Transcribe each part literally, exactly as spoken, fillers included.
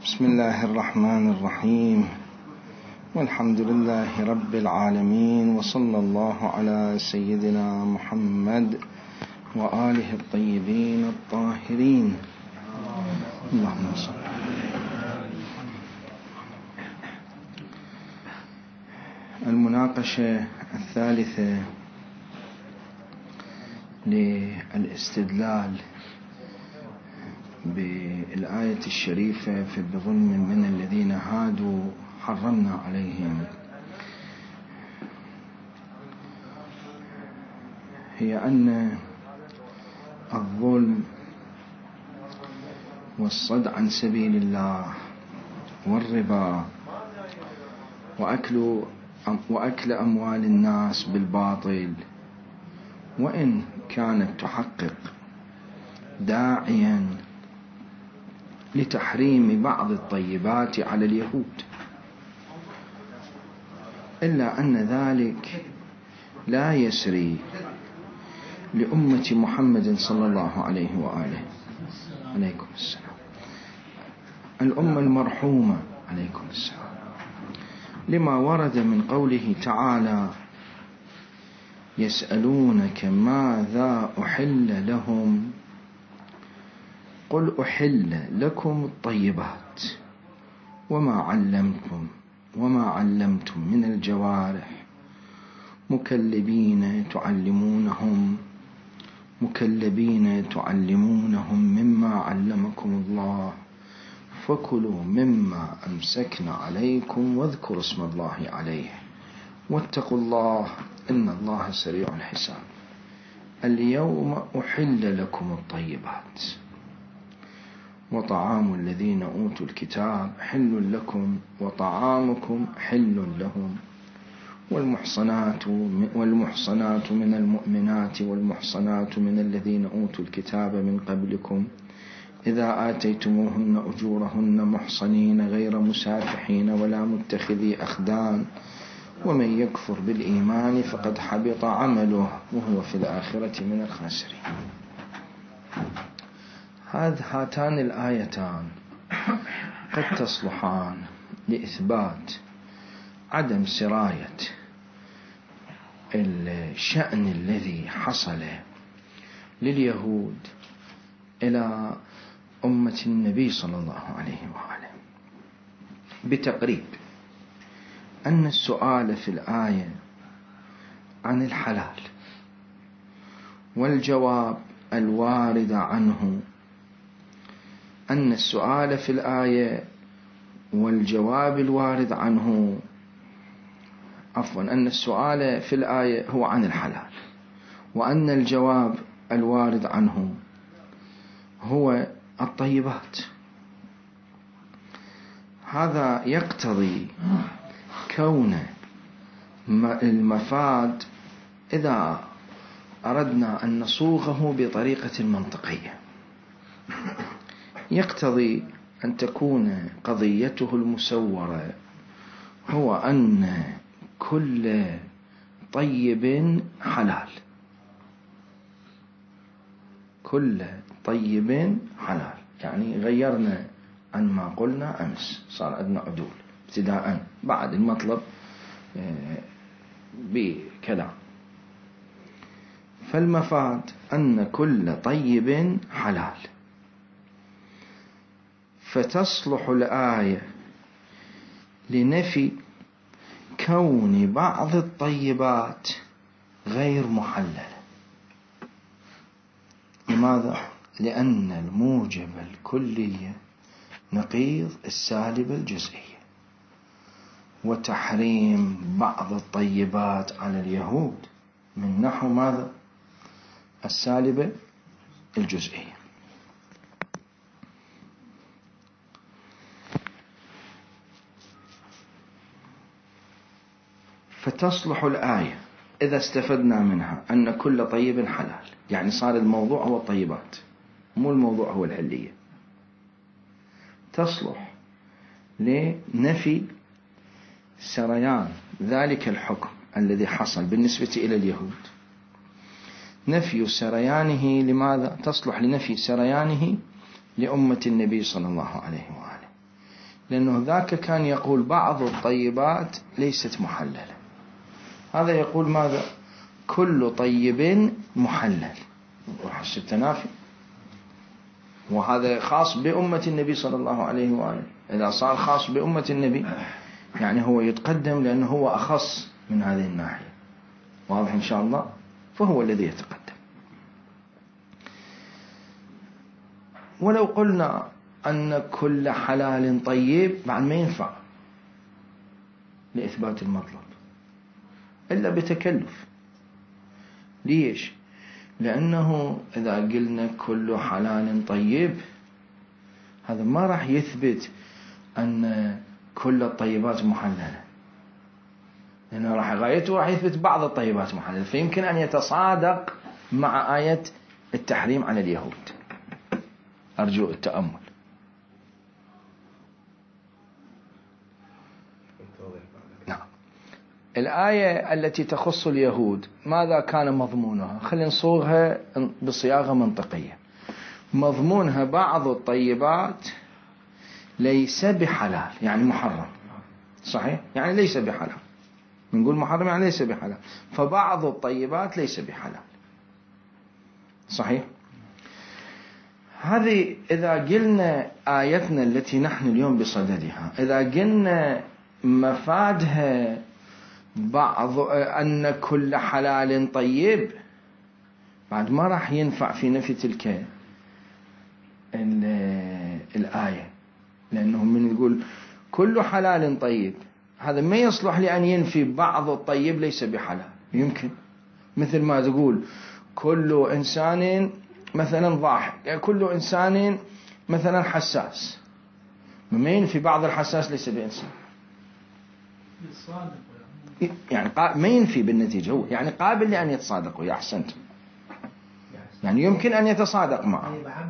بسم الله الرحمن الرحيم، والحمد لله رب العالمين، وصلى الله على سيدنا محمد وآله الطيبين الطاهرين. اللهم صل. المناقشة الثالثة للاستدلال بالآية الشريفة في بظلم من الذين هادوا حرمنا عليهم، هي أن الظلم والصد عن سبيل الله والربا وأكل وأكل أموال الناس بالباطل، وإن كانت تحقق داعيا لتحريم بعض الطيبات على اليهود، إلا أن ذلك لا يسري لأمة محمد صلى الله عليه وآله عليكم السلام، الأمة المرحومة عليكم السلام، لما ورد من قوله تعالى: يسألونك ماذا أحل لهم قل أحل لكم الطيبات وما علمتم وما علمتم من الجوارح مكلبين تعلمونهم مكلبين تعلمونهم مما علمكم الله فكلوا مما أمسكنا عليكم واذكروا اسم الله عليه واتقوا الله إن الله سريع الحساب. اليوم أحل لكم الطيبات وطعام الذين أوتوا الكتاب حل لكم وطعامكم حل لهم والمحصنات والمحصنات من المؤمنات والمحصنات من الذين أوتوا الكتاب من قبلكم إذا آتيتموهن أجورهن محصنين غير مسافحين ولا متخذي أخدان ومن يكفر بالإيمان فقد حبط عمله وهو في الآخرة من الخاسرين. هاتان الآيتان قد تصلحان لإثبات عدم سراية الشأن الذي حصل لليهود إلى أمة النبي صلى الله عليه وآله، بتقريب أن السؤال في الآية عن الحلال والجواب الوارد عنه، أن السؤال في الآية والجواب الوارد عنه عفوا أن السؤال في الآية هو عن الحلال، وأن الجواب الوارد عنه هو الطيبات. هذا يقتضي كون المفاد إذا أردنا أن نصوغه بطريقة منطقية يقتضي أن تكون قضيته المسورة هو أن كل طيب حلال، كل طيب حلال، يعني غيرنا عن ما قلنا أمس، صار عندنا عدول ابتداء بعد المطلب بكلام. فالمفاد أن كل طيب حلال، فتصلح الآية لنفي كون بعض الطيبات غير محللة. لماذا؟ لأن الموجب الكلية نقيض السالب الجزئية، وتحريم بعض الطيبات على اليهود من نحو ماذا؟ السالب الجزئية. فتصلح الآية إذا استفدنا منها أن كل طيب حلال، يعني صار الموضوع هو الطيبات مو الموضوع هو العلية، تصلح لنفي سريان ذلك الحكم الذي حصل بالنسبة إلى اليهود، نفي سريانه. لماذا؟ تصلح لنفي سريانه لأمة النبي صلى الله عليه وآله، لأنه ذاك كان يقول بعض الطيبات ليست محللة، هذا يقول ماذا؟ كل طيب محلل، وحش التنافي. وهذا خاص بأمة النبي صلى الله عليه وآله. إذا صار خاص بأمة النبي يعني هو يتقدم لأنه هو أخص من هذه الناحية. واضح إن شاء الله؟ فهو الذي يتقدم. ولو قلنا أن كل حلال طيب بعد ما ينفع لإثبات المطلب إلا بتكلف. ليش؟ لأنه إذا قلنا كل حلال طيب هذا ما راح يثبت أن كل الطيبات محللة، لأنه راح غايته راح يثبت بعض الطيبات محللة، فيمكن أن يتصادق مع آية التحريم على اليهود. أرجو التأمل. نعم. الآية التي تخص اليهود ماذا كان مضمونها؟ خلينا نصوغها بصياغة منطقية. مضمونها بعض الطيبات ليس بحلال، يعني محرم. صحيح؟ يعني ليس بحلال. نقول محرم يعني ليس بحلال، فبعض الطيبات ليس بحلال. صحيح؟ هذه إذا قلنا آيتنا التي نحن اليوم بصددها، إذا قلنا مفادها بعض أن كل حلال طيب، بعد ما راح ينفع في نفي تلك الآية، لأنه من يقول كل حلال طيب هذا ما يصلح لأن ينفي بعض الطيب ليس بحلال. يمكن مثل ما تقول كل إنسان مثلا ضاحك، يعني كل إنسان مثلا حساس، ما ينفي بعض الحساس ليس بإنسان، يعني ما ينفي بالنتيجة، هو يعني قابل لأن يتصادق. يا أحسنت، يعني يمكن أن يتصادق معه،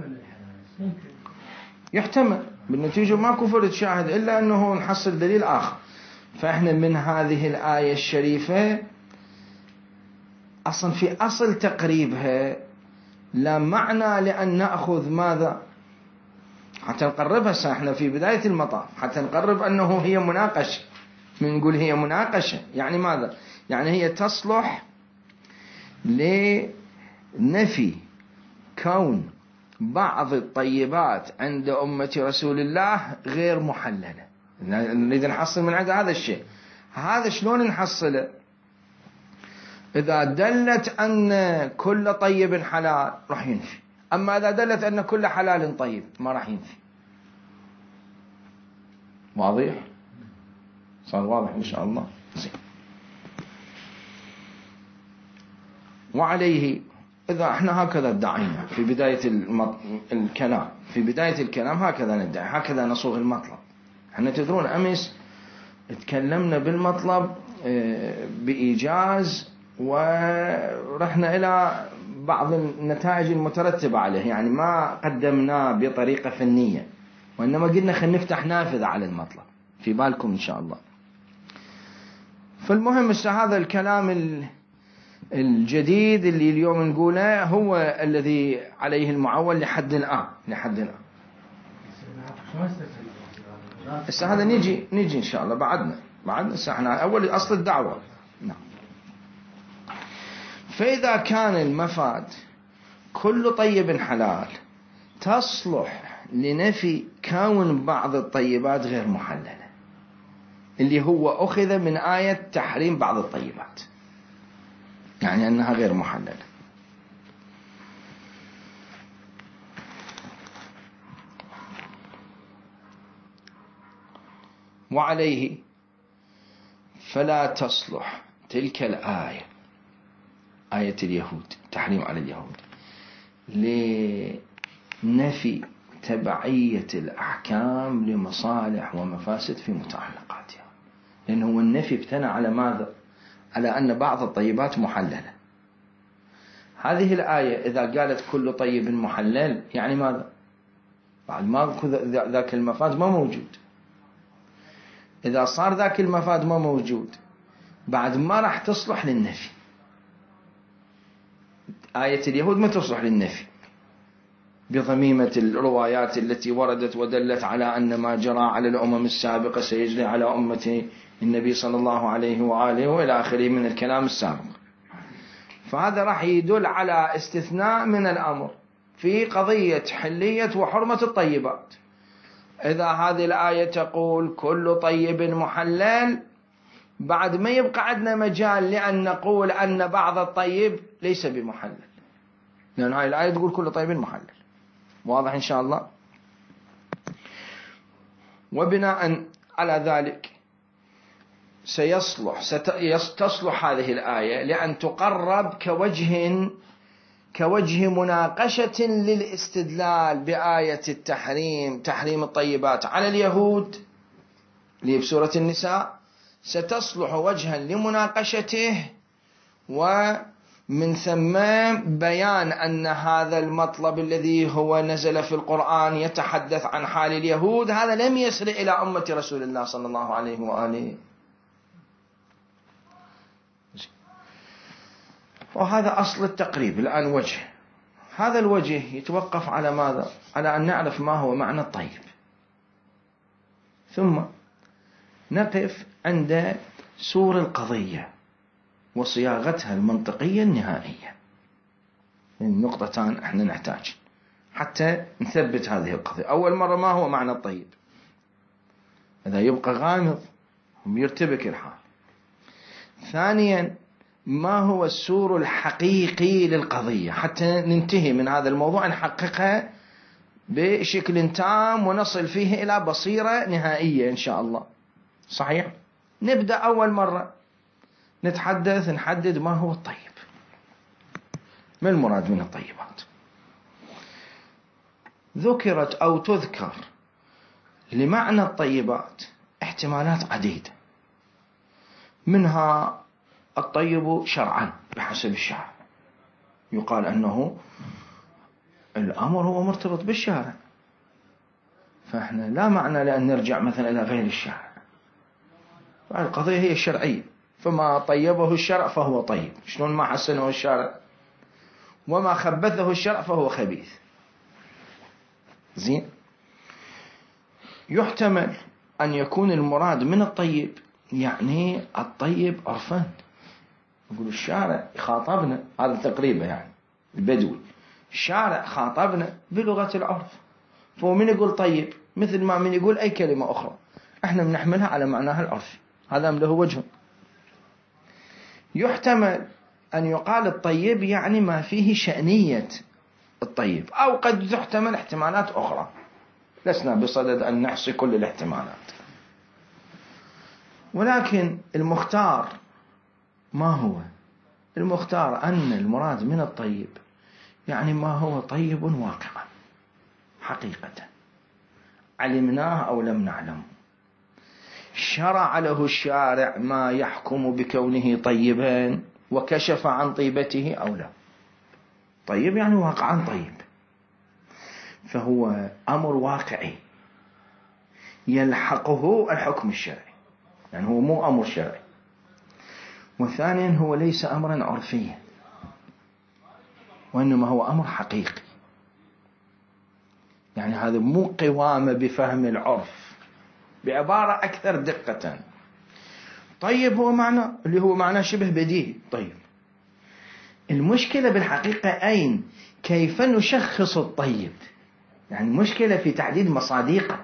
يحتمل بالنتيجة ما كفر تشاهد إلا أنه نحصل دليل آخر. فإحنا من هذه الآية الشريفة أصلا في أصل تقريبها لا معنى لأن نأخذ ماذا حتى نقربها. احنا في بداية المطاف حتى نقرب أنه هي مناقشة، من نقول هي مناقشة يعني ماذا؟ يعني هي تصلح لنفي كون بعض الطيبات عند أمة رسول الله غير محللة. نريد نحصل من عند هذا الشيء. هذا شلون نحصله؟ إذا دلت أن كل طيب حلال راح ينفي، أما إذا دلت أن كل حلال طيب ما راح ينفي. واضح؟ صار واضح إن شاء الله. زين. وعليه إذا احنا هكذا ادعينا في بداية المط... الكلام في بداية الكلام هكذا ندعي، هكذا نصوغ المطلب. احنا تدرون أمس تكلمنا بالمطلب بإيجاز ورحنا إلى بعض النتائج المترتبة عليه، يعني ما قدمناه بطريقة فنية، وإنما قلنا خلينا نفتح نافذة على المطلب في بالكم إن شاء الله. فالمهم هذا الكلام الجديد اللي اليوم نقوله هو الذي عليه المعول لحد الآن لحد الآن. هسه هذا نيجي نيجي إن شاء الله بعدنا بعدنا احنا أول أصل الدعوة. نعم. فإذا كان المفاد كل طيب حلال تصلح لنفي كون بعض الطيبات غير محللة، اللي هو أخذ من آية تحريم بعض الطيبات، يعني أنها غير محللة. وعليه فلا تصلح تلك الآية آية اليهود تحريم على اليهود لنفي تبعية الأحكام لمصالح ومفاسد في متعلقاتها، لأنه النفي ابتنى على ماذا؟ على أن بعض الطيبات محللة. هذه الآية إذا قالت كل طيب محلل يعني ماذا؟ بعد ما ذاك المفاد ما موجود. إذا صار ذاك المفاد ما موجود بعد ما راح تصلح للنفي. آية اليهود ما تصلح للنفي، بضميمة الروايات التي وردت ودلت على أن ما جرى على الأمم السابقة سيجري على أمة النبي صلى الله عليه وآله وإلى آخره من الكلام السابق. فهذا راح يدل على استثناء من الأمر في قضية حلية وحرمة الطيبات. إذا هذه الآية تقول كل طيب محلل، بعد ما يبقى عندنا مجال لأن نقول أن بعض الطيب ليس بمحلل، لأن هذه الآية تقول كل طيب محلل. واضح إن شاء الله؟ وبناء على ذلك سيصلح ستصلح هذه الآية لأن تقرب كوجه كوجه مناقشة للاستدلال بآية التحريم، تحريم الطيبات على اليهود اللي بسورة النساء، ستصلح وجها لمناقشته، ومن ثم بيان أن هذا المطلب الذي هو نزل في القرآن يتحدث عن حال اليهود هذا لم يصل إلى أمة رسول الله صلى الله عليه وآله. وهذا أصل التقريب. الآن وجه هذا الوجه يتوقف على ماذا؟ على أن نعرف ما هو معنى الطيب، ثم نقف عند سور القضية وصياغتها المنطقية النهائية. من نقطتان احنا نحتاج حتى نثبت هذه القضية. أول مرة ما هو معنى الطيب؟ هذا يبقى غامض ويرتبك الحال. ثانيا ما هو السور الحقيقي للقضية حتى ننتهي من هذا الموضوع نحققها بشكل تام ونصل فيه إلى بصيرة نهائية إن شاء الله. صحيح؟ نبدأ أول مرة نتحدث نحدد ما هو الطيب، ما المراد من الطيبات. ذكرت أو تذكر لمعنى الطيبات احتمالات عديدة، منها الطيب شرعا بحسب الشرع، يقال أنه الأمر هو مرتبط بالشارع، فإحنا لا معنى لأن نرجع مثلا إلى غير الشارع، فالقضية هي الشرعية، فما طيبه الشرع فهو طيب، شلون ما حسنه الشرع، وما خبثه الشرع فهو خبيث. زين. يحتمل أن يكون المراد من الطيب يعني الطيب عرفان، يقول الشارع خاطبنا، هذا تقريبا يعني البدوي، الشارع خاطبنا بلغة العرف، فهو من يقول طيب مثل ما من يقول أي كلمة أخرى احنا بنحملها على معناها العرفي، هذا له وجه. يحتمل أن يقال الطيب يعني ما فيه شأنية الطيب، أو قد تحتمل احتمالات أخرى، لسنا بصدد أن نحصي كل الاحتمالات، ولكن المختار ما هو؟ المختار أن المراد من الطيب يعني ما هو طيب واقعا حقيقة، علمناه أو لم نعلم، شرع له الشارع ما يحكم بكونه طيبا وكشف عن طيبته أو لا. طيب يعني واقعا طيب، فهو أمر واقعي يلحقه الحكم الشرعي، يعني هو مو أمر شرعي. وثانيا هو ليس أمرا عرفيا، وإنما هو أمر حقيقي، يعني هذا مو قوامة بفهم العرف، بعبارة أكثر دقة. طيب هو معنى اللي هو معنى شبه بديهي طيب. المشكلة بالحقيقة أين؟ كيف نشخص الطيب؟ يعني المشكلة في تحديد مصادقه.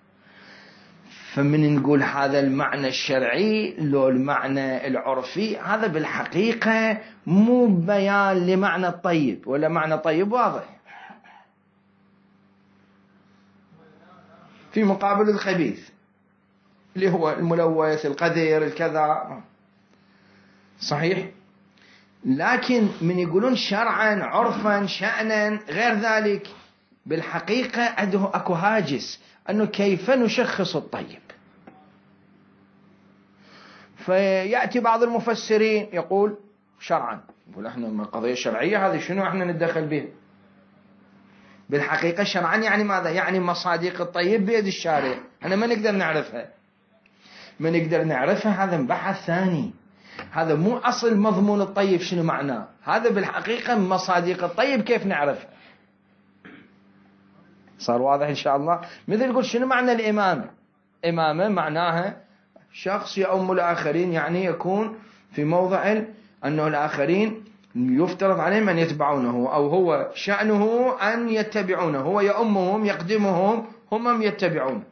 فمن نقول هذا المعنى الشرعي لو المعنى العرفي، هذا بالحقيقة مو بيان لمعنى الطيب، ولا معنى طيب واضح في مقابل الخبيث اللي هو الملوث القذر الكذا. صحيح. لكن من يقولون شرعا عرفا شأنا غير ذلك، بالحقيقة عنده أكو هاجس أنه كيف نشخص الطيب. فيأتي بعض المفسرين يقول شرعا، يقول احنا من القضية الشرعية هذه شنو احنا نتدخل به؟ بالحقيقة شرعا يعني ماذا؟ يعني مصادق الطيب بيد الشارع، احنا ما نقدر نعرفها، ما نقدر نعرفها، هذا بحث ثاني، هذا مو أصل مضمون الطيب شنو معناه، هذا بالحقيقة مصادق الطيب كيف نعرفها. صار واضح إن شاء الله؟ مثل يقول شنو معنى الإمامة؟ إمامة معناها شخص يؤم الآخرين، يعني يكون في موضع أنه الآخرين يفترض عليهم أن يتبعونه، أو هو شأنه أن يتبعونه، هو يؤمهم يقدمهم هم يتبعون.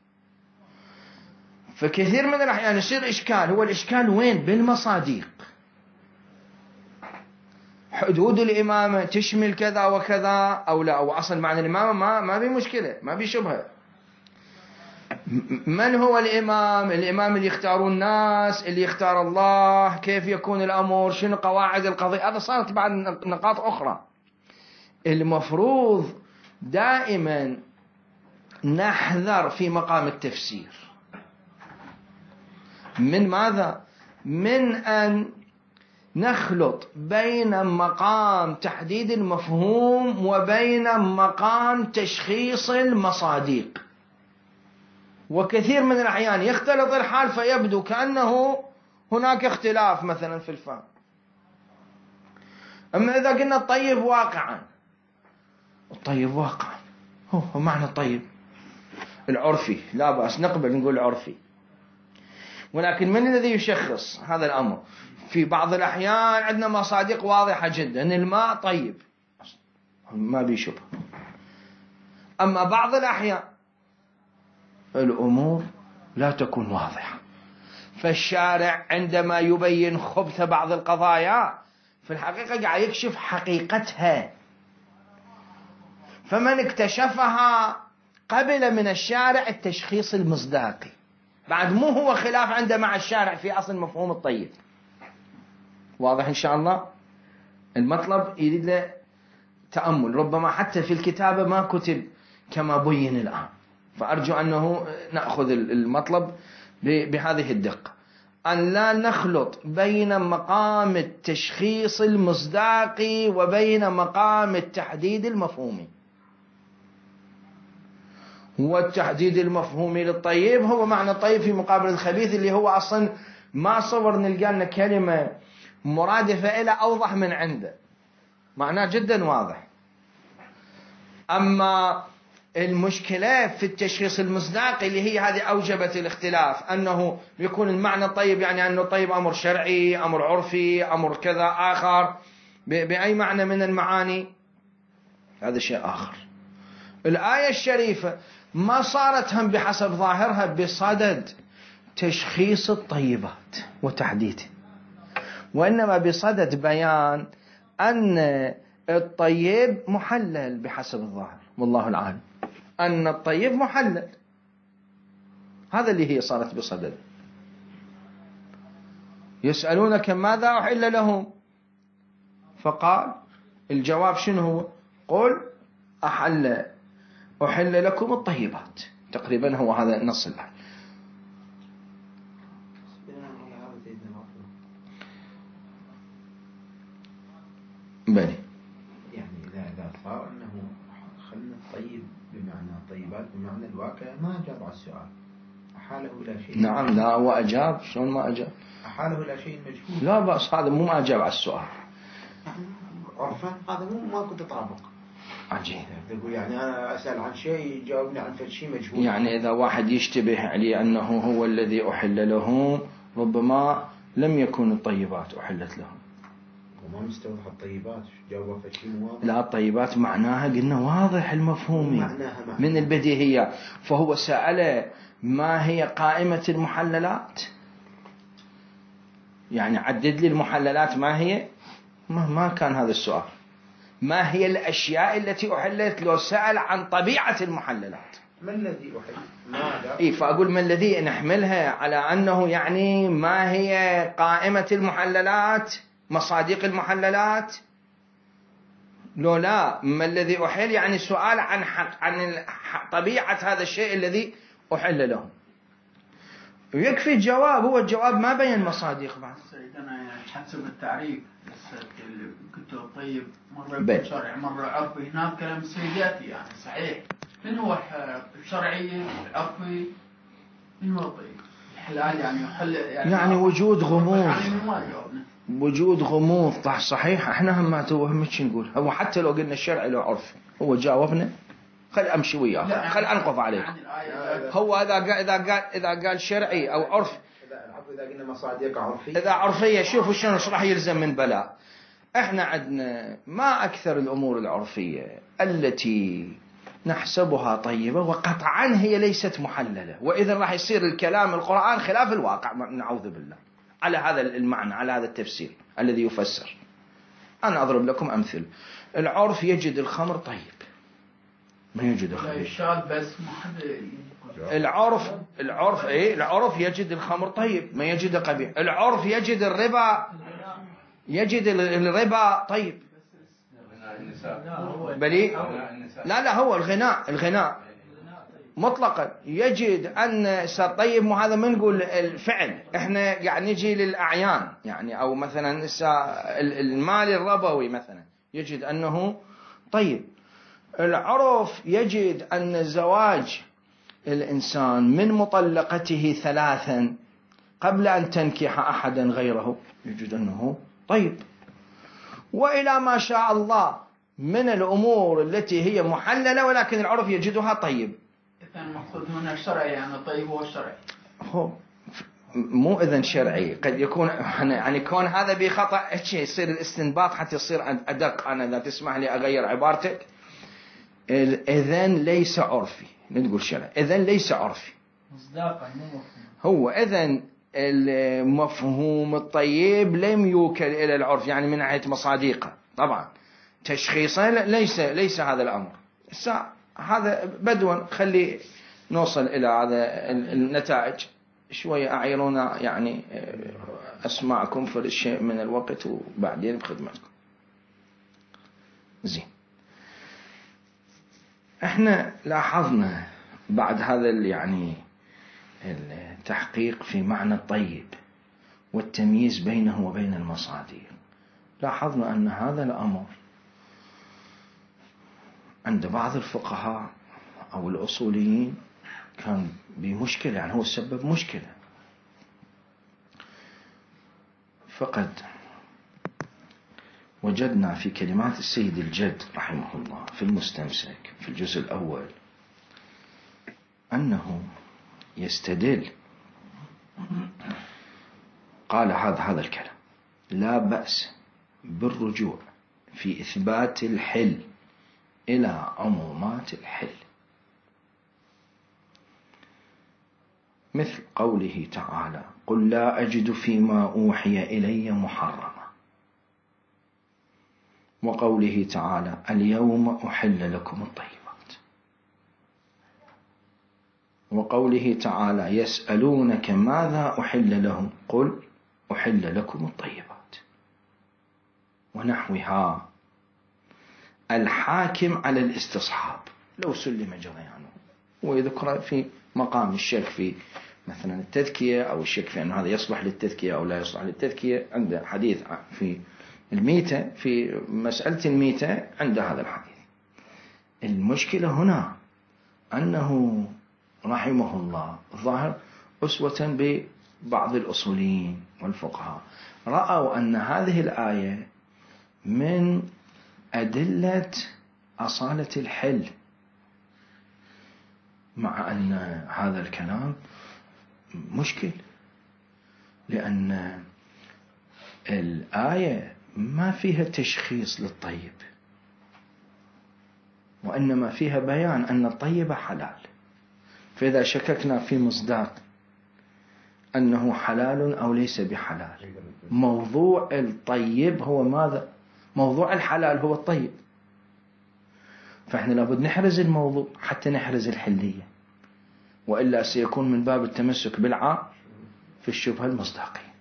فكثير من الأحيان يصير إشكال. هو الإشكال وين؟ بالمصادق. حدود الإمامة تشمل كذا وكذا أو لا، أو أصل معنى الإمامة ما ما بي مشكلة، ما بي شبهة. من هو الإمام؟ الإمام اللي يختاروا الناس، اللي يختار الله، كيف يكون الأمر، شنو قواعد القضية، هذا صارت بعد نقاط أخرى. المفروض دائما نحذر في مقام التفسير من ماذا؟ من أن نخلط بين مقام تحديد المفهوم وبين مقام تشخيص المصادق. وكثير من الأحيان يختلط الحال فيبدو كأنه هناك اختلاف مثلا في الفهم. أما إذا قلنا الطيب واقعا، الطيب واقعا هو معنى الطيب العرفي، لا بأس نقبل نقول عرفي، ولكن من الذي يشخص هذا الأمر؟ في بعض الأحيان عندنا مصادق واضحة جدا أن الماء طيب ما بيشبه. أما بعض الأحيان الأمور لا تكون واضحة، فالشارع عندما يبين خبث بعض القضايا في الحقيقة قاعد يكشف حقيقتها، فمن اكتشفها قبل من الشارع التشخيص المصداقي، بعد مو هو خلاف عنده مع الشارع في أصل مفهوم الطيب. واضح إن شاء الله؟ المطلب يريد له تأمل، ربما حتى في الكتابة ما كتب كما بين الآن، فأرجو أنه نأخذ المطلب بهذه الدقة، أن لا نخلط بين مقام التشخيص المصداقي وبين مقام التحديد المفهومي. والتحديد المفهومي للطيب هو معنى الطيب في مقابل الخبيث، اللي هو أصلا ما صور نلقى لنا كلمة مرادفة إلى أوضح من عنده، معناه جدا واضح. أما المشكلة في التشخيص المصداقي اللي هي هذه أوجبت الاختلاف، أنه يكون المعنى الطيب يعني أنه طيب أمر شرعي، أمر عرفي، أمر كذا آخر، بأي معنى من المعاني، هذا شيء آخر. الآية الشريفة ما صارت هم بحسب ظاهرها بصدد تشخيص الطيبات وتحديده، وإنما بصدد بيان أن الطيب محلل بحسب الظاهر، والله العالم أن الطيب محلل، هذا اللي هي صارت بصدد. يسألونك ماذا أحل لهم، فقال الجواب شنو هو؟ قل أحل أحل لكم الطيبات، تقريبا هو هذا النص الآن. بني يعني إذا إذا صار أنه خلنا الطيب بمعنى طيبات بمعنى الواقع، ما أجاب على السؤال، أحاله إلى شيء. نعم لا هو أجاب، شلون ما أجاب؟ أحاله إلى شيء مجهول. لا بأس، هذا مو ما أجاب على السؤال. عرفا هذا مو ما كنت تطابق. عجيب. تقول يعني أنا أسأل عن شيء يجاوبني عن شيء مجهول. يعني إذا واحد يشتبه عليه أنه هو الذي أحل له، ربما لم يكن الطيبات أحلت لهم. وما مستوضح الطيبات، جاوب فشيء واضح. لا الطيبات معناها قلنا واضح المفهومي معناها معناها. من البديهية، فهو سأل ما هي قائمة المحللات، يعني عدد لي المحللات ما هي، ما, ما كان هذا السؤال. ما هي الأشياء التي أحلت؟ لو سأل عن طبيعة المحللات، ما الذي أحل؟ ماذا؟ إيه، فأقول ما الذي نحملها على أنه يعني ما هي قائمة المحللات، مصادق المحللات. لو لا ما الذي أحل يعني سؤال عن حق عن طبيعة هذا الشيء الذي أحل له، ويكفي الجواب. هو الجواب ما بين مصادق بعد. سيدنا يعني حسب التعريف كنت طيب مرة بالشرع مرة عرفي، هناك كلام سيداتي يعني صحيح. من هو الشرعي العرفي؟ من هو طيب الحلال يعني يحل يعني, يعني وجود غموض، يعني وجود غموض. صحيح احنا هم ما توهمتش نقول، هو حتى لو قلنا الشرع له عرف، هو جاوبنا خل أمشي وياه، خل أنقض عليك. هو إذا قال إذا قال إذا قال شرعي أو عرف، إذا قلنا مصادق عرفية، إذا عرفية شوفوا شنو راح يلزم من بلاء. إحنا عندنا ما أكثر الأمور العرفية التي نحسبها طيبة وقطعا هي ليست محللة، وإذا راح يصير الكلام القرآن خلاف الواقع، نعوذ بالله، على هذا المعنى، على هذا التفسير الذي يفسر. أنا أضرب لكم أمثل. العرف يجد الخمر طيب، ما يجد الخبيث. العرف العرف إيه العرف يجد الخمر طيب، ما يجد قبيح. العرف يجد الربا، يجد الربا طيب. بلي لا لا هو الغناء الغناء مطلقا يجد أن طيب. مو هذا ما نقول الفعل، احنا يعني نجي للأعيان يعني، أو مثلا المال الربوي مثلا يجد أنه طيب. العرف يجد أن زواج الإنسان من مطلقته ثلاثا قبل أن تنكح أحدا غيره يجد أنه طيب. وإلى ما شاء الله من الأمور التي هي محللة ولكن العرف يجدها طيب. إذن المقصود هنا الشرعي، يعني طيب هو الشرعي، هو مو إذن شرعي. قد يكون يعني كون هذا بخطأ يصير الاستنباط حتى يصير أدق. أنا إذا تسمح لي أغير عبارتك، إذن ليس عرفي، نقول شرعي، إذن ليس عرفي مصداقا مو مفهوم. هو إذن المفهوم الطيب لم يوكل إلى العرف، يعني من ناحية مصادقه طبعا تشخيصا ليس ليس هذا الأمر. هذا بدون خلي نوصل إلى هذا النتائج شوية. أعيرونا يعني أسمعكم في الشيء من الوقت وبعدين بخدمتكم. زين، احنا لاحظنا بعد هذا يعني التحقيق في معنى الطيب والتمييز بينه وبين المصادر، لاحظنا أن هذا الأمر عند بعض الفقهاء أو الأصوليين كان بمشكلة، يعني هو سبب مشكلة. فقد وجدنا في كلمات السيد الجد رحمه الله في المستمسك في الجزء الأول أنه يستدل، قال هذا هذا الكلام: لا بأس بالرجوع في إثبات الحل إلى عمومات الحل، مثل قوله تعالى: قل لا أجد فيما أوحي إلي محرما، وقوله تعالى: اليوم أحل لكم الطيبات، وقوله تعالى: يسألونك ماذا أحل لهم قل أحل لكم الطيبات، ونحوها. الحاكم على الاستصحاب لو سلم جريانه، ويذكر في مقام الشك في مثلا التذكية أو الشك في أن هذا يصلح للتذكية أو لا يصلح للتذكية. عنده حديث في الميتة، في مسألة الميتة عند هذا الحديث. المشكلة هنا أنه رحمه الله ظاهر أسوة ببعض الأصوليين والفقهاء رأوا أن هذه الآية من أدلة أصالة الحل، مع أن هذا الكلام مشكل، لأن الآية ما فيها تشخيص للطيب، وإنما فيها بيان أن الطيب حلال. فإذا شككنا في مصداق أنه حلال أو ليس بحلال، موضوع الطيب هو ماذا؟ موضوع الحلال هو الطيب، فإحنا لابد نحرز الموضوع حتى نحرز الحلية، وإلا سيكون من باب التمسك بالعام في الشبهة المصداقية.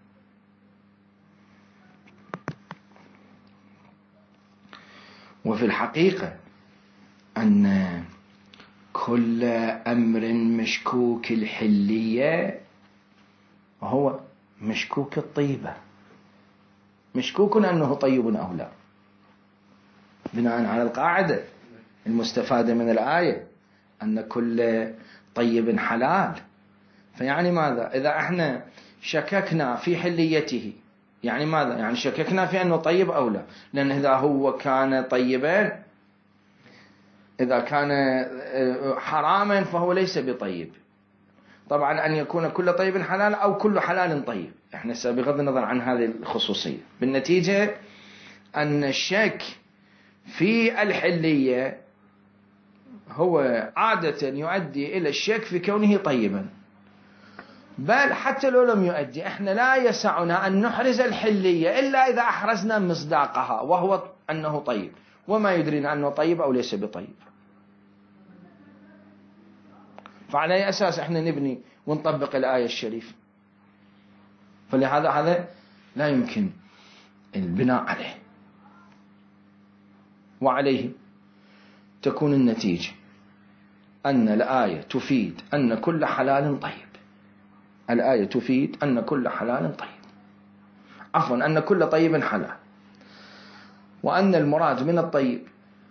وفي الحقيقة أن كل أمر مشكوك الحلية هو مشكوك الطيبة، مشكوك أنه طيب أو لا، بناء على القاعدة المستفادة من الآية أن كل طيب حلال. فيعني ماذا؟ إذا احنا شككنا في حليته يعني ماذا؟ يعني شككنا في أنه طيب أو لا، لأن إذا هو كان طيبا إذا كان حراما فهو ليس بطيب. طبعا أن يكون كل طيب حلال أو كل حلال طيب، احنا بغض النظر عن هذه الخصوصية. بالنتيجة أن الشك في الحلية هو عادة يؤدي إلى الشك في كونه طيبا، بل حتى لو لم يؤدي احنا لا يسعنا أن نحرز الحلية إلا إذا أحرزنا مصداقها وهو أنه طيب، وما يدرينا أنه طيب أو ليس بطيب. فعلى أي أساس احنا نبني ونطبق الآية الشريفة؟ فلهذا هذا لا يمكن البناء عليه. وعليه تكون النتيجة أن الآية تفيد أن كل حلال طيب. الآية تفيد أن كل حلال طيب، عفوا أن كل طيب حلال، وأن المراد من الطيب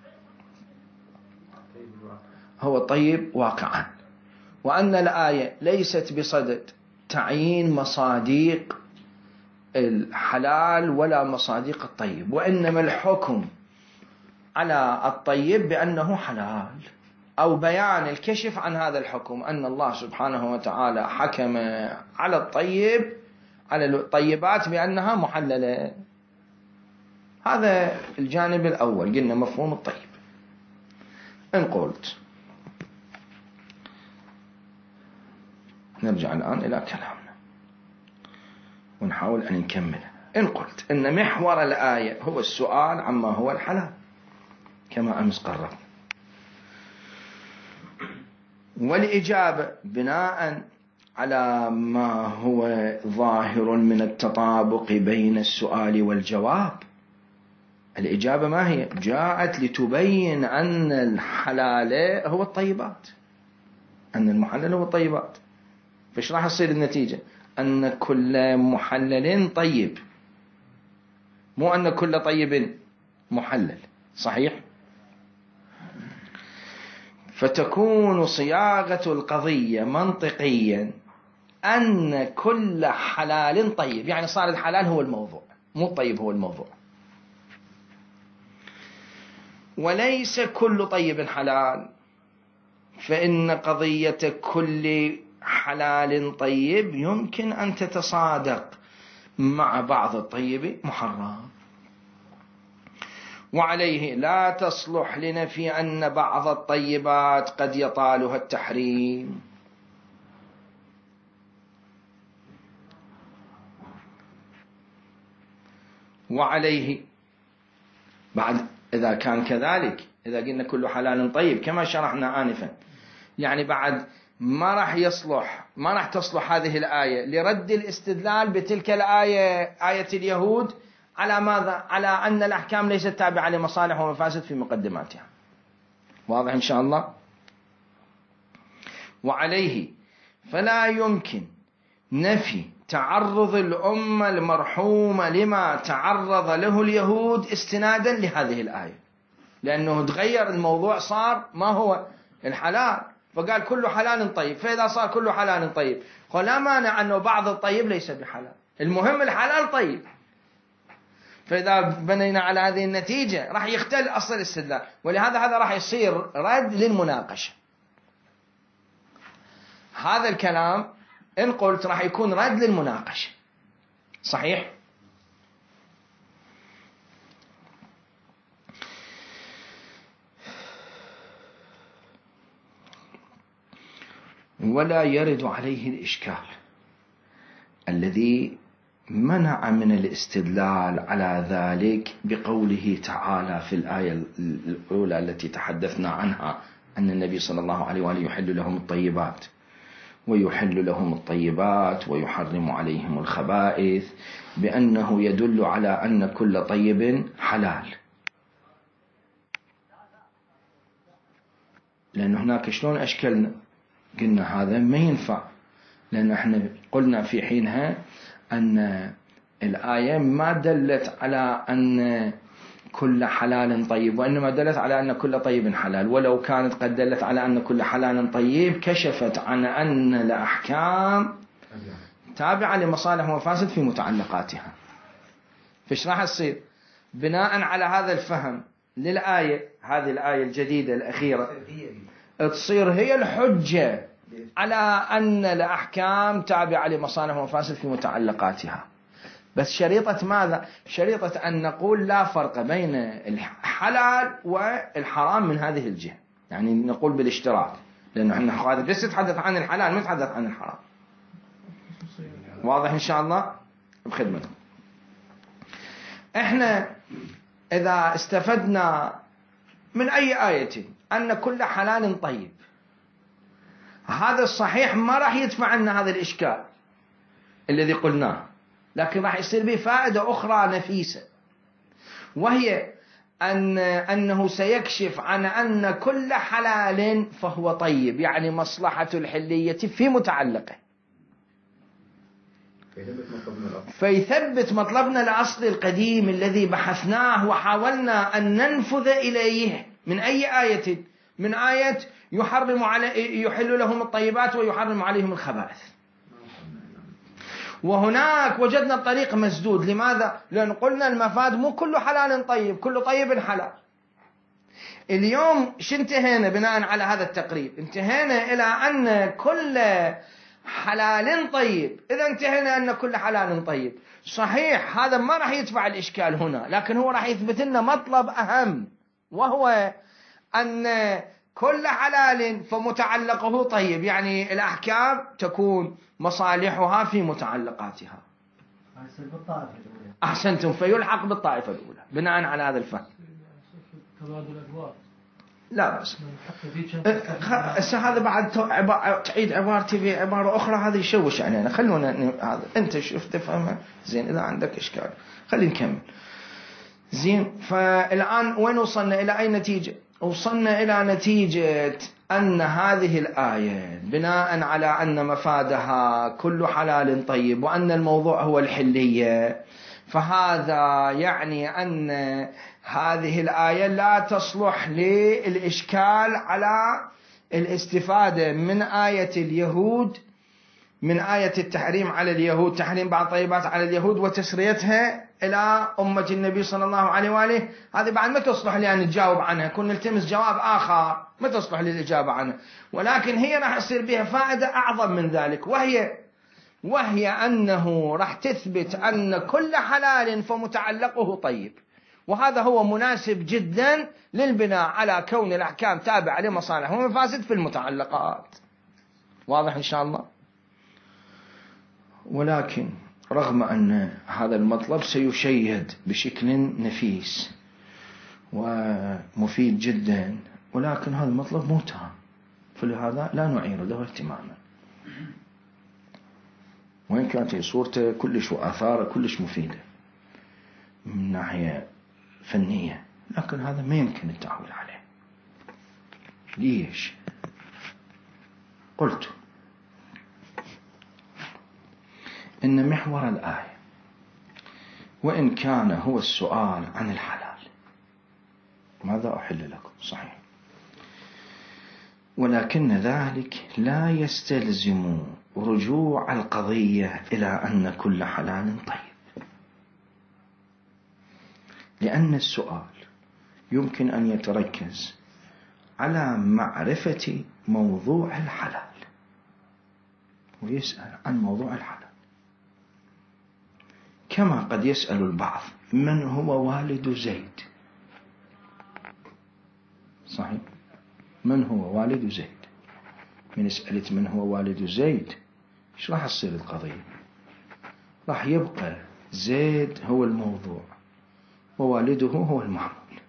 هو طيب واقعا، وأن الآية ليست بصدد تعيين مصاديق الحلال ولا مصاديق الطيب، وإنما الحكم على الطيب بأنه حلال، أو بيان الكشف عن هذا الحكم، أن الله سبحانه وتعالى حكم على الطيب على الطيبات بأنها محللة. هذا الجانب الأول، قلنا مفهوم الطيب. إن قلت، نرجع الآن إلى كلامنا ونحاول أن نكمله. إن قلت إن محور الآية هو السؤال عما هو الحلال كما أمس قررنا، والإجابة بناء على ما هو ظاهر من التطابق بين السؤال والجواب. الإجابة ما هي؟ جاءت لتبين أن الحلال هو الطيبات، أن المحلل هو الطيبات. فإيش راح تصير النتيجة؟ أن كل محلل طيب، مو أن كل طيب محلل. صحيح؟ فتكون صياغة القضية منطقيا أن كل حلال طيب، يعني صار الحلال هو الموضوع مو الطيب هو الموضوع، وليس كل طيب حلال، فإن قضية كل حلال طيب يمكن أن تتصادق مع بعض الطيب محرم. وعليه لا تصلح لنفي أن بعض الطيبات قد يطالها التحريم. وعليه بعد إذا كان كذلك، إذا قلنا كل حلال طيب كما شرحنا آنفا، يعني بعد ما راح يصلح ما راح تصلح هذه الآية لرد الاستدلال بتلك الآية آية اليهود على ماذا؟ على أن الأحكام ليست تابعة لمصالح ومفاسد في مقدماتها. واضح إن شاء الله؟ وعليه فلا يمكن نفي تعرض الأمة المرحومة لما تعرض له اليهود استنادا لهذه الآية، لأنه تغير الموضوع، صار ما هو الحلال، فقال كل حلال طيب. فإذا صار كل حلال طيب فلا مانع أنه بعض الطيب ليس بحلال، المهم الحلال طيب. فإذا بنينا على هذه النتيجة راح يختل أصل الاستدلال، ولهذا هذا راح يصير رد للمناقشة. هذا الكلام إن قلت راح يكون رد للمناقشة. صحيح؟ ولا يرد عليه الإشكال الذي منع من الاستدلال على ذلك بقوله تعالى في الآية الأولى التي تحدثنا عنها أن النبي صلى الله عليه وآله يحل لهم الطيبات ويحل لهم الطيبات ويحرم عليهم الخبائث، بأنه يدل على أن كل طيب حلال. لأن هناك شلون أشكلنا قلنا هذا ما ينفع، لأن احنا قلنا في حينها أن الآية ما دلت على أن كل حلال طيب، وإنما دلت على أن كل طيب حلال. ولو كانت قد دلت على أن كل حلال طيب كشفت عن أن الأحكام تابعة لمصالح ومفاسد في متعلقاتها. فإيش راح يصير؟ بناء على هذا الفهم للآية هذه الآية الجديدة الأخيرة تصير هي الحجة على أن الأحكام تابعة لمصالح ومفاسد في متعلقاتها. بس شريطة ماذا؟ شريطة أن نقول لا فرق بين الحلال والحرام من هذه الجهة، يعني نقول بالاشتراك، لأنه احنا هذا بس نتحدث عن الحلال ما نتحدث عن الحرام. واضح إن شاء الله؟ بخدمتكم. احنا إذا استفدنا من أي آية أن كل حلال طيب، هذا الصحيح ما راح يدفع عنا هذا الإشكال الذي قلناه، لكن راح يصير به فائدة أخرى نفيسة، وهي أن أنه سيكشف عن أن كل حلال فهو طيب، يعني مصلحة الحلية في متعلقه، فيثبت مطلبنا الأصل القديم الذي بحثناه وحاولنا أن ننفذ إليه من أي آية، من آية يحرم علي يحل لهم الطيبات ويحرم عليهم الخبائث. وهناك وجدنا الطريق مسدود. لماذا؟ لأن قلنا المفاد مو كل حلال طيب، كل طيب حلال. اليوم شنتهينا بناء على هذا التقريب؟ انتهينا إلى أن كل حلال طيب. إذا انتهينا أن كل حلال طيب، صحيح هذا ما راح يدفع الإشكال هنا، لكن هو راح يثبت لنا مطلب أهم، وهو أن كل حلال فمتعلقه طيب، يعني الأحكام تكون مصالحها في متعلقاتها. أحسنتم، فيلحق بالطائفة الأولى بناء على هذا الفهم. لا بس هذا بعد تعيد عبارتي بعبارة أخرى، هذا يشوش علينا. خلونا هذا أنت شوف تفهمها زين، إذا عندك إشكال خلينا نكمل زين. فالآن وين وصلنا؟ إلى أي نتيجة؟ وصلنا إلى نتيجة أن هذه الآية بناء على أن مفادها كل حلال طيب وأن الموضوع هو الحلية، فهذا يعني أن هذه الآية لا تصلح للإشكال على الاستفادة من آية اليهود، من آية التحريم على اليهود، تحريم بعض طيبات على اليهود وتسريتها إلى أمة النبي صلى الله عليه وآله. هذه بعد ما تصلح لأن نجاوب عنها، كن نلتمس جواب آخر ما تصلح للإجابة عنها، ولكن هي راح يصير بها فائدة أعظم من ذلك، وهي وهي أنه راح تثبت أن كل حلال فمتعلقه طيب، وهذا هو مناسب جدا للبناء على كون الأحكام تابعة لمصالح ومفاسد في المتعلقات. واضح إن شاء الله؟ ولكن رغم أن هذا المطلب سيشيد بشكل نفيس ومفيد جدا، ولكن هذا المطلب مو تام، فلهذا لا نعير له اهتماما، وإن كانت صورته كلش وآثاره كلش مفيدة من ناحية فنية، لكن هذا ما يمكن التعويل عليه. ليش؟ قلت إن محور الآية وإن كان هو السؤال عن الحلال، ماذا أحل لكم؟ صحيح، ولكن ذلك لا يستلزم رجوع القضية إلى أن كل حلال طيب، لأن السؤال يمكن أن يتركز على معرفة موضوع الحلال، ويسأل عن موضوع الحلال، كما قد يسأل البعض من هو والد زيد. صحيح، من هو والد زيد؟ من سألت من هو والد زيد ايش راح تصير القضية؟ راح يبقى زيد هو الموضوع ووالده هو المحمول،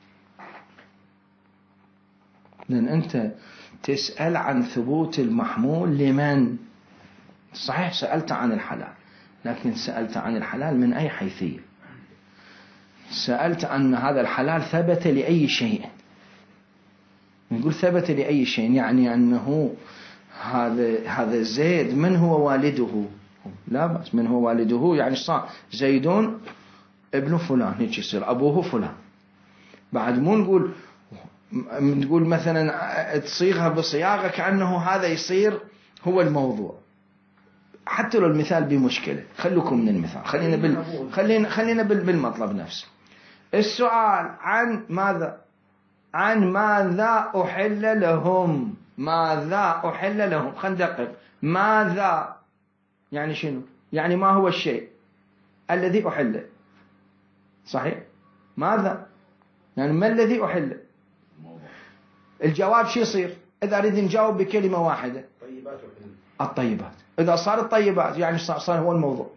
لأن أنت تسأل عن ثبوت المحمول لمن؟ صحيح سألت عن الحلال، لكن سألت عن الحلال من أي حيثية؟ سألت أن هذا الحلال ثبت لأي شيء. نقول ثبت لأي شيء يعني أنه هذا هذا زيد من هو والده؟ لا بأس، من هو والده يعني صار زيدون ابن فلان، هيك يصير أبوه فلان. بعد مو نقول نقول مثلا تصيغها بصياغة كأنه هذا يصير هو الموضوع، حتى لو المثال بمشكلة. خلوكم من المثال، خلينا بال خلينا خلينا بالمطلب نفسه. السؤال عن ماذا؟ عن ماذا أحل لهم. ماذا أحل لهم، خلينا ندقق. ماذا يعني شنو؟ يعني ما هو الشيء الذي أحل. صحيح؟ ماذا يعني ما الذي أحل؟ الجواب شو يصير إذا أريد نجاوب بكلمة واحدة؟ طيبات أحل. الطيبات. إذا صار الطيبات يعني صار هو الموضوع.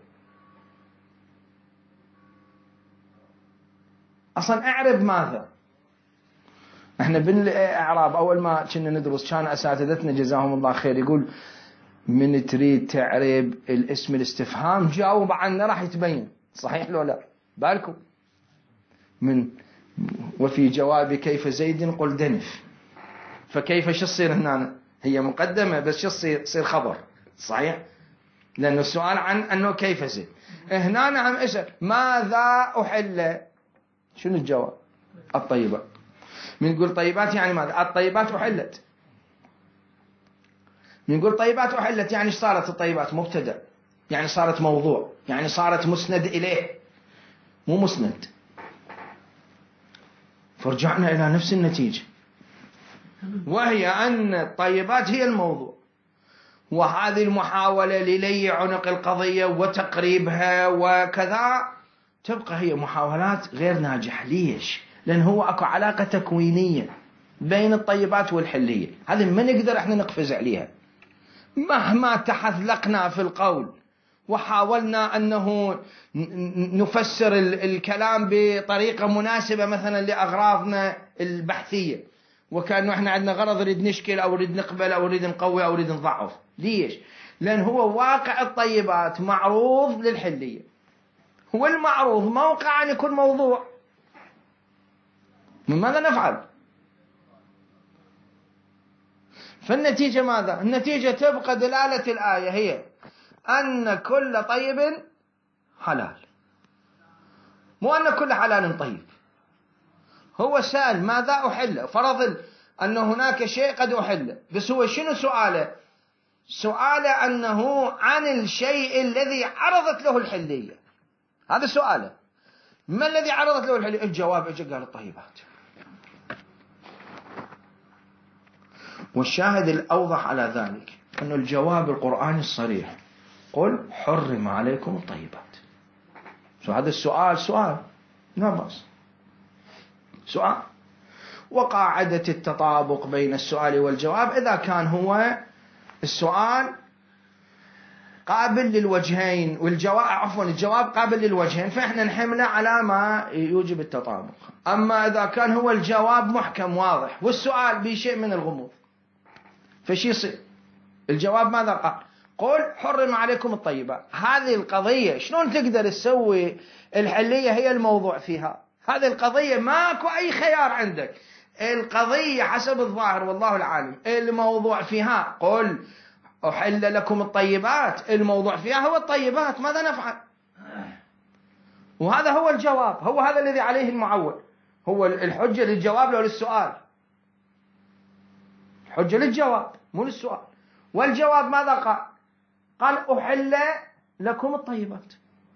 أصلا أعرب ماذا. احنا بالإعراب أول ما كنا ندرس كان أساتذتنا جزاهم الله خير يقول من تريد تعرب الاسم الاستفهام جاوب عنه راح يتبين. صحيح لو لا؟ بالكم من وفي جواب كيف زيد قل دنف. فكيف شو تصير هنا؟ هي مقدمة بس شو تصير؟ تصير خبر. صحيح؟ لأنه السؤال عن أنه كيف زيد. هنا نعم اسأل ماذا أحل. شنو الجواب؟ الطيبات. من نقول طيبات يعني ماذا؟ الطيبات أحلت. من نقول طيبات أحلت يعني صارت الطيبات مبتدأ، يعني صارت موضوع، يعني صارت مسند إليه مو مسند. فرجعنا إلى نفس النتيجة، وهي أن الطيبات هي الموضوع. وهذه المحاولة للي عنق القضية وتقريبها وكذا تبقى هي محاولات غير ناجحة. ليش؟ لأن هو أكو علاقة تكوينية بين الطيبات والحلية، هذه ما نقدر احنا نقفز عليها. مهما تحذلقنا في القول وحاولنا أنه نفسر الكلام بطريقة مناسبة مثلا لأغراضنا البحثية، وكأنه احنا عندنا غرض نريد نشكل أو نريد نقبل أو نريد نقوي أو نريد نضعف. ليش؟ لأن هو واقع الطيبات معروض للحلية، هو المعروض موقع أن يكون موضوع. من ماذا نفعل؟ فالنتيجة ماذا؟ النتيجة تبقى دلالة الآية هي أن كل طيب حلال، مو أن كل حلال طيب. هو سأل ماذا أحل، فرض أن هناك شيء قد أحل، بس هو شنو سؤاله؟ سؤاله أنه عن الشيء الذي عرضت له الحلية، هذا سؤاله. ما الذي عرضت له الحلية؟ الجواب اجى قال الطيبات. والشاهد الأوضح على ذلك أن الجواب القرآني الصريح قل حرم عليكم الطيبات. شو هذا السؤال؟ سؤال لا بأس، سؤال. وقاعدة التطابق بين السؤال والجواب إذا كان هو السؤال قابل للوجهين والجواب عفوا الجواب قابل للوجهين فإحنا نحمله على ما يوجب التطابق. أما إذا كان هو الجواب محكم واضح والسؤال بشيء من الغموض فشي يصير؟ الجواب ماذا قال؟ قل حرم عليكم الطيبات. هذه القضية شلون تقدر تسوي الحلية هي الموضوع فيها؟ هذه القضية ماكو أي خيار عندك. القضية حسب الظاهر والله العالم الموضوع فيها قل أحل لكم الطيبات، الموضوع فيها هو الطيبات. ماذا نفعل؟ وهذا هو الجواب، هو هذا الذي عليه المعول. هو الحجة للجواب لو للسؤال، الحجة للجواب مو للسؤال. والجواب ماذا قال؟ قال أحل لكم الطيبات،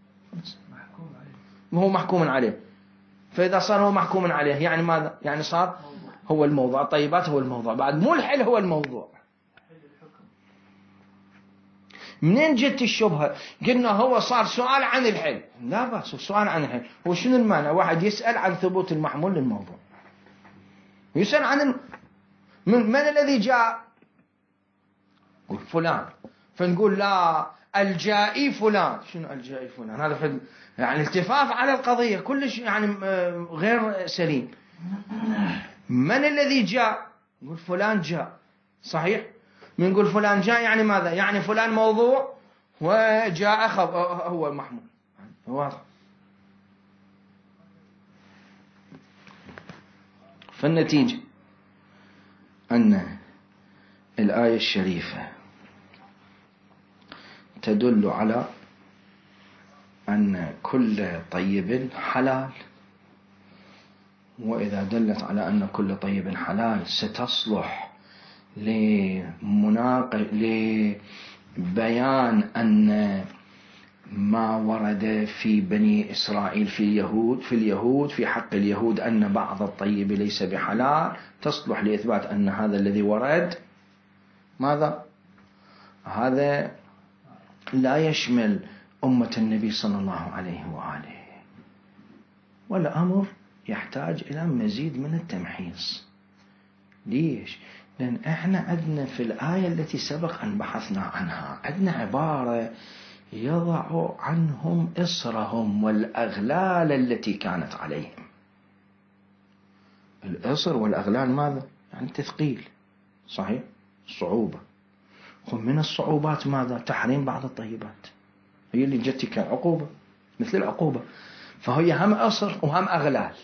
هو محكوم عليه. فإذا صار هو محكوم عليه يعني ماذا؟ يعني صار هو الموضوع، الطيبات هو الموضوع، بعد مو الحل هو الموضوع. منين جت الشبهة؟ قلنا هو صار سؤال عن الحل، لا بأس السؤال عن الحل. هو شنو المانع واحد يسأل عن ثبوت المحمول للموضوع، يسأل عن الم... من, من الذي جاء؟ فلان. فنقول لا الجائي فلان. شنو الجائي فلان؟ هذا في يعني التفاف على القضية كلش يعني غير سليم. من الذي جاء؟ نقول فلان جاء. صحيح؟ من نقول فلان جاء يعني ماذا؟ يعني فلان موضوع وجاء هو المحمول. واضح. فالنتيجة أن الآية الشريفة تدل على أن كل طيب حلال، وإذا دلت على أن كل طيب حلال ستصلح لمناق... لبيان أن ما ورد في بني إسرائيل في اليهود في اليهود في حق اليهود أن بعض الطيب ليس بحلال تصلح لإثبات أن هذا الذي ورد ماذا؟ هذا لا يشمل أمة النبي صلى الله عليه وآله، والأمر يحتاج إلى مزيد من التمحيص. ليش؟ لأن إحنا عندنا في الآية التي سبق أن بحثنا عنها عندنا عبارة يضع عنهم إصرهم والأغلال التي كانت عليهم. الإصر والأغلال ماذا؟ يعني تثقيل، صحيح؟ صعوبة. ومن الصعوبات ماذا؟ تحريم بعض الطيبات، هي اللي جتي كعقوبة مثل العقوبة، فهي هم إصر وهم أغلال.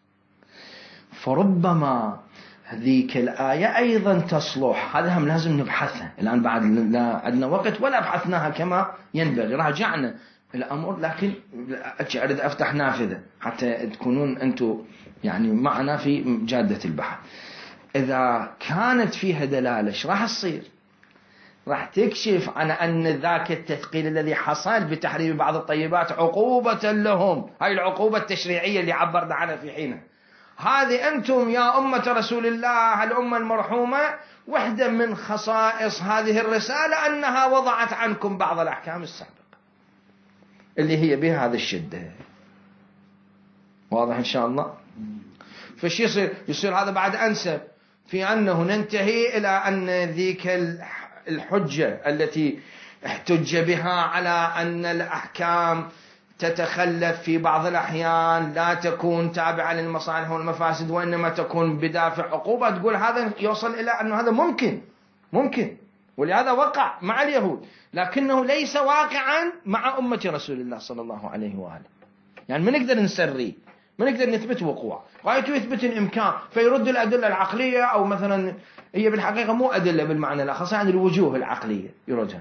فربما هذيك الآية أيضا تصلح، هذا هم لازم نبحثها الآن بعد لا عندنا وقت ولا بحثناها كما ينبغي، راجعنا الأمر، لكن أريد أفتح نافذة حتى تكونون أنتم يعني معنا في جادة البحث. إذا كانت فيها دلالة ايش راح تصير؟ راح تكشف عن أن ذاك التثقيل الذي حصل بتحريم بعض الطيبات عقوبة لهم، هاي العقوبة التشريعية اللي عبرنا عنها في حينها. هذه أنتم يا أمة رسول الله الأمة المرحومة، واحدة من خصائص هذه الرسالة أنها وضعت عنكم بعض الأحكام السابقة اللي هي بها هذا الشدة. واضح إن شاء الله؟ فش يصير؟ يصير هذا بعد أنسب في أنه ننتهي إلى أن ذيك الحجة التي احتج بها على أن الأحكام تتخلف في بعض الأحيان لا تكون تابعة للمصالح والمفاسد وإنما تكون بدافع عقوبة، تقول هذا يوصل إلى أنه هذا ممكن ممكن ولهذا وقع مع اليهود، لكنه ليس واقعا مع أمة رسول الله صلى الله عليه وآله. يعني ما نقدر نسري، ما نقدر نثبت وقوع، غايته يثبت الإمكان فيرد الأدلة العقلية، أو مثلا هي بالحقيقة مو أدلة بالمعنى الأخص، يعني الوجوه العقلية يردها.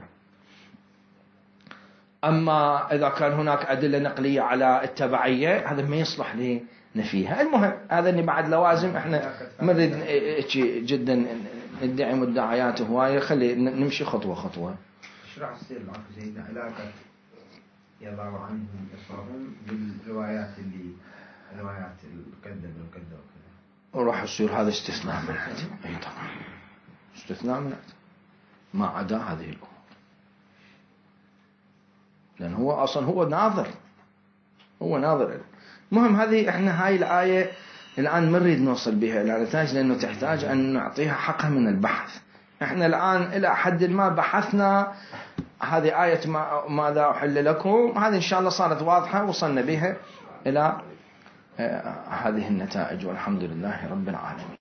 أما إذا كان هناك أدلة نقلية على التبعية هذا ما يصلح لنفيها. المهم هذا اللي بعد لوازم احنا مرد جدا ندعي مدعيات هواية، خلي نمشي خطوة خطوة. ايش راح تصير العفو سيدنا علاقة يضع عنهم إصرهم بالروايات اللي روايات الكذب وكذا وكذا، وراح يصير هذا استثناء من عد. أي طبعا استثناء من عد ما عدا هذه الأمور، لأن هو أصلا هو ناظر هو ناظر. مهم هذه احنا هاي الآية الآن نريد نوصل بها إلى نتائج، لأنه تحتاج أن نعطيها حقها من البحث. احنا الآن إلى حد ما بحثنا هذه آية ما ماذا أحل لكم، هذه إن شاء الله صارت واضحة، وصلنا بها إلى هذه النتائج، والحمد لله رب العالمين.